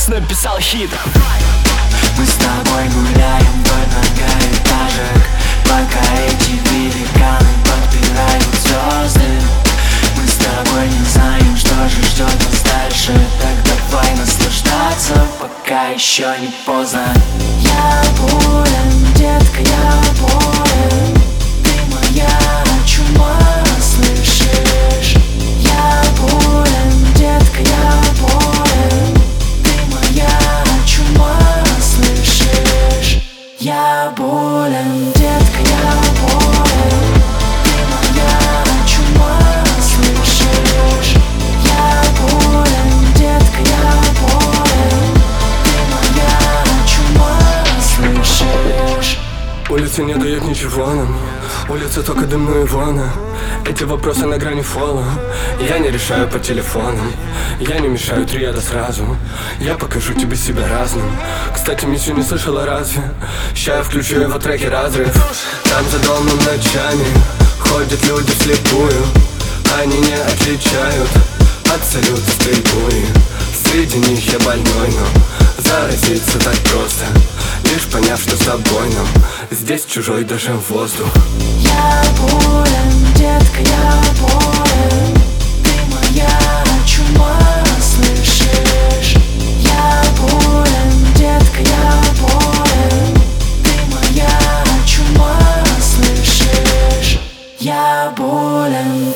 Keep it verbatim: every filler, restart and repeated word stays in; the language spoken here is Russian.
Макс написал хит. Мы с тобой гуляем вдоль многоэтажек, пока эти великаны подпирают звезды. Мы с тобой не знаем, что же ждет нас дальше. Так давай наслаждаться, пока еще не поздно. Я болен, детка, я болен. Ты моя чума, слышишь? Я болен, детка, я болен. Ты моя чума, слышишь? Я болен, детка, я болен. Ты моя чума, слышишь? Я болен, детка, я болен. Ты моя чума, слышишь? Улица не дает ничего нам, улица только дымные волны. Эти вопросы на грани фола. Я не решаю по телефонам, я не мешаю триада сразу. Я покажу тебе себя разным. Кстати, миссию не слышала разве? Ща я включу его треки разрыв. Там за домом ночами ходят люди вслепую. Они не отличают от салюта стрельбуи. Среди них я больной, но заразиться так просто, лишь поняв, что с тобой нам здесь чужой даже воздух. Я болен, детка, я болен. Ты моя чума, слышишь? Я болен, детка, я болен. Ты моя чума, слышишь? Я болен.